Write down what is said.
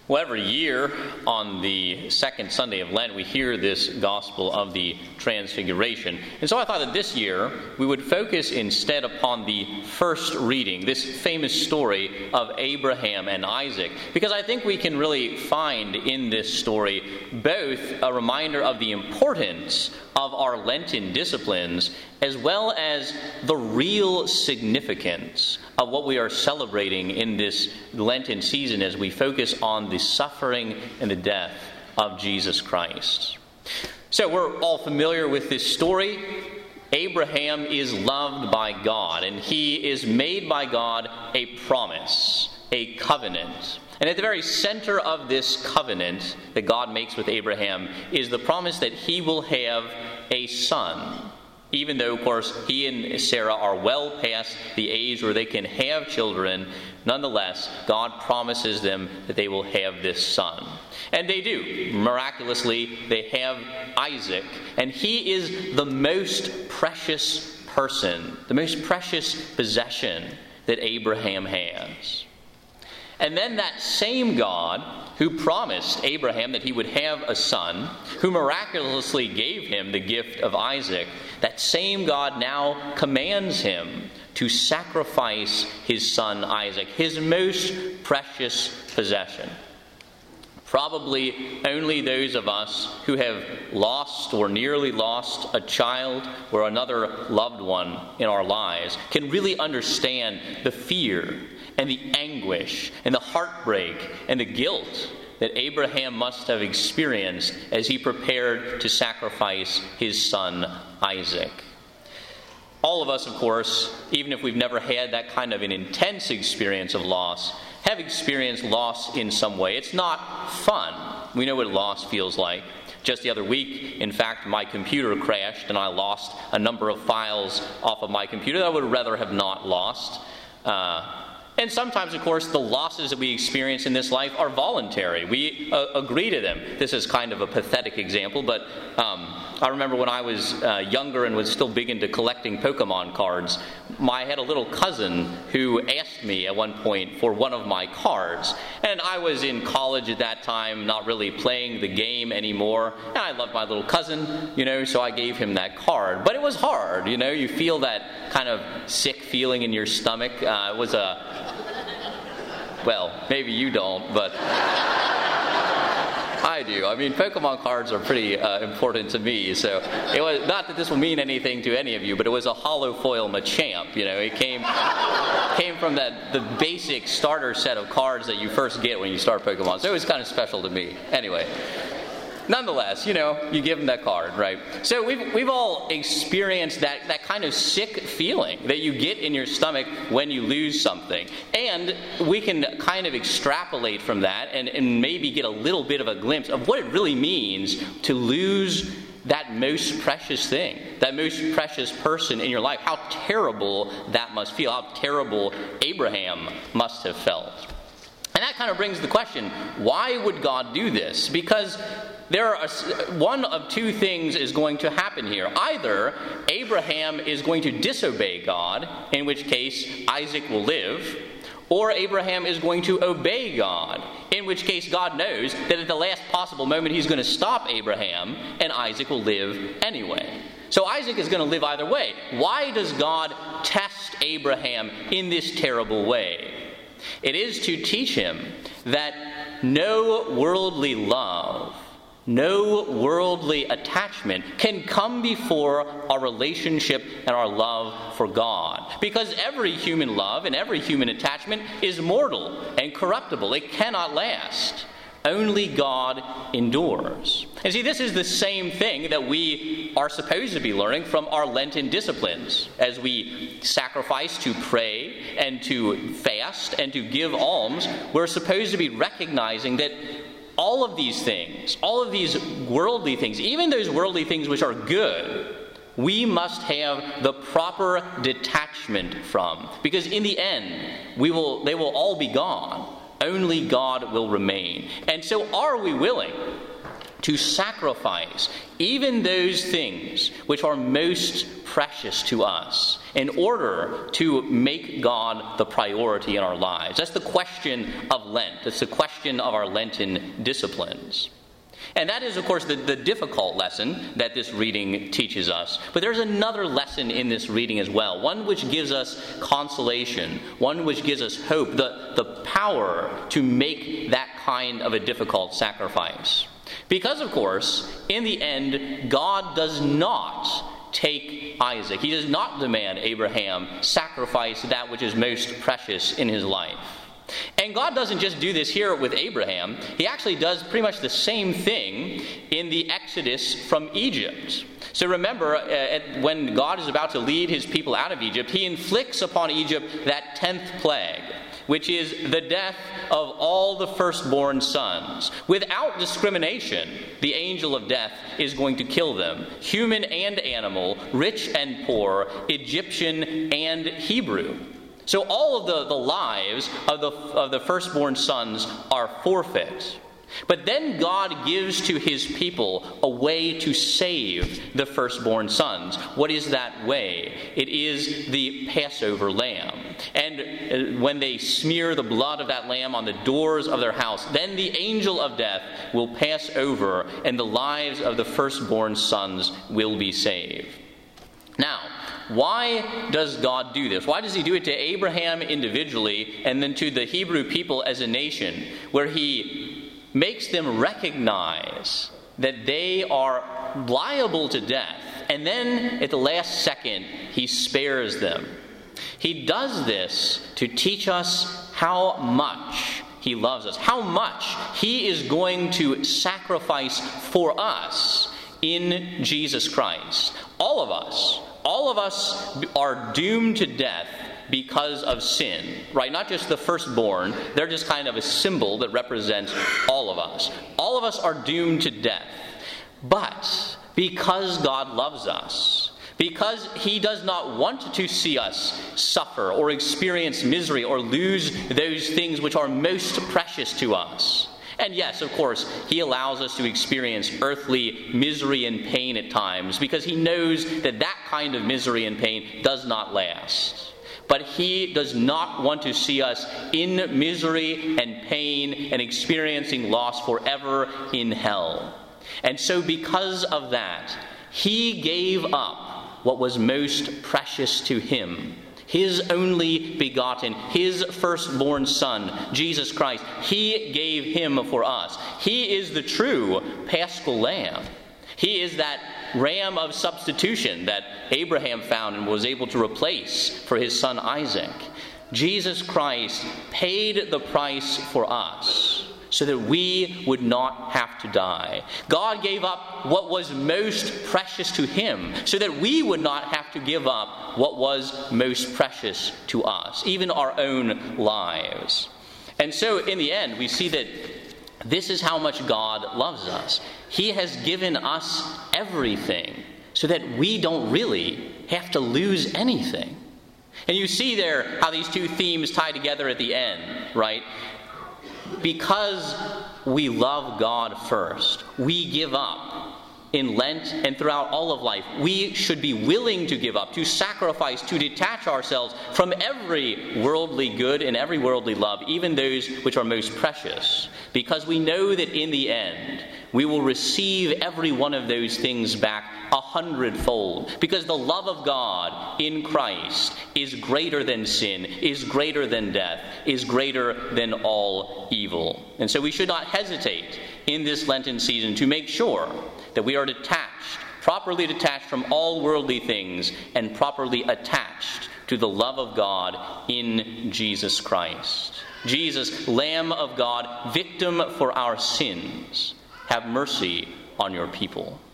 Well, every year on the second Sunday of Lent, we hear this gospel of the Transfiguration. And so I thought that this year we would focus instead upon the first reading, this famous story of Abraham and Isaac, because I think we can really find in this story both a reminder of the importance of our Lenten disciplines, as well as the real significance of what we are celebrating in this Lenten season as we focus on the suffering and the death of Jesus Christ. So we're all familiar with this story. Abraham is loved by God, and he is made by God a promise, a covenant. And at the very center of this covenant that God makes with Abraham is the promise that he will have a son. Even though, of course, he and Sarah are well past the age where they can have children, nonetheless, God promises them that they will have this son. And they do. Miraculously, they have Isaac. And he is the most precious person, the most precious possession that Abraham has. And then that same God who promised Abraham that he would have a son, who miraculously gave him the gift of Isaac, that same God now commands him to sacrifice his son Isaac, his most precious possession. Probably only those of us who have lost or nearly lost a child or another loved one in our lives can really understand the fear and the anguish and the heartbreak and the guilt that Abraham must have experienced as he prepared to sacrifice his son Isaac. All of us, of course, even if we've never had that kind of an intense experience of loss, have experienced loss in some way. It's not fun. We know what loss feels like. Just the other week, in fact, my computer crashed and I lost a number of files off of my computer that I would rather have not lost. And sometimes, of course, the losses that we experience in this life are voluntary. We agree to them. This is kind of a pathetic example, but I remember when I was younger and was still big into collecting Pokemon cards, I had a little cousin who asked me at one point for one of my cards. And I was in college at that time, not really playing the game anymore. And I loved my little cousin, so I gave him that card. But it was hard, you feel that kind of sick feeling in your stomach. It was well, maybe you don't, but I do. I mean, Pokemon cards are pretty important to me, so it was not that this will mean anything to any of you, but it was a hollow foil Machamp. It came from the basic starter set of cards that you first get when you start Pokemon, so it was kind of special to me. Anyway. Nonetheless, you give them that card, right? So we've all experienced that kind of sick feeling that you get in your stomach when you lose something. And we can kind of extrapolate from that and maybe get a little bit of a glimpse of what it really means to lose that most precious thing, that most precious person in your life. How terrible that must feel, how terrible Abraham must have felt. And that kind of brings the question, why would God do this? Because one of two things is going to happen here. Either Abraham is going to disobey God, in which case Isaac will live, or Abraham is going to obey God, in which case God knows that at the last possible moment he's going to stop Abraham, and Isaac will live anyway. So Isaac is going to live either way. Why does God test Abraham in this terrible way? It is to teach him that no worldly love, no worldly attachment can come before our relationship and our love for God. Because every human love and every human attachment is mortal and corruptible. It cannot last. Only God endures. And see, this is the same thing that we are supposed to be learning from our Lenten disciplines. As we sacrifice to pray and to fast and to give alms, we're supposed to be recognizing that all of these things, all of these worldly things, even those worldly things which are good, we must have the proper detachment from. Because in the end, they will all be gone. Only God will remain. And so are we willing to sacrifice even those things which are most precious to us in order to make God the priority in our lives. That's the question of Lent. That's the question of our Lenten disciplines. And that is, of course, the difficult lesson that this reading teaches us. But there's another lesson in this reading as well, one which gives us consolation, one which gives us hope, the power to make that kind of a difficult sacrifice. Because, of course, in the end, God does not take Isaac. He does not demand Abraham sacrifice that which is most precious in his life. And God doesn't just do this here with Abraham. He actually does pretty much the same thing in the Exodus from Egypt. So remember, when God is about to lead his people out of Egypt, he inflicts upon Egypt that 10th plague, which is the death of all the firstborn sons. Without discrimination, the angel of death is going to kill them, human and animal, rich and poor, Egyptian and Hebrew. So all of the lives of the firstborn sons are forfeit. But then God gives to his people a way to save the firstborn sons. What is that way? It is the Passover lamb. And when they smear the blood of that lamb on the doors of their house, then the angel of death will pass over, and the lives of the firstborn sons will be saved. Now, why does God do this? Why does he do it to Abraham individually and then to the Hebrew people as a nation, where he makes them recognize that they are liable to death, and then at the last second he spares them? He does this to teach us how much he loves us, how much he is going to sacrifice for us in Jesus Christ. All of us are doomed to death because of sin, right? Not just the firstborn. They're just kind of a symbol that represents all of us. All of us are doomed to death. But because God loves us, because he does not want to see us suffer or experience misery or lose those things which are most precious to us. And yes, of course, he allows us to experience earthly misery and pain at times because he knows that that kind of misery and pain does not last. But he does not want to see us in misery and pain and experiencing loss forever in hell. And so because of that, he gave up what was most precious to him. His only begotten, his firstborn son, Jesus Christ. He gave him for us. He is the true Paschal Lamb. He is that ram of substitution that Abraham found and was able to replace for his son Isaac. Jesus Christ paid the price for us so that we would not have to die. God gave up what was most precious to him so that we would not have to give up what was most precious to us, even our own lives. And so in the end, we see that this is how much God loves us. He has given us everything so that we don't really have to lose anything. And you see there how these two themes tie together at the end, right? Because we love God first, we give up in Lent and throughout all of life. We should be willing to give up, to sacrifice, to detach ourselves from every worldly good and every worldly love, even those which are most precious, because we know that in the end we will receive every one of those things back 100-fold, because the love of God in Christ is greater than sin, is greater than death, is greater than all evil. And so we should not hesitate in this Lenten season to make sure that we are detached, properly detached from all worldly things, and properly attached to the love of God in Jesus Christ. Jesus, Lamb of God, victim for our sins, have mercy on your people.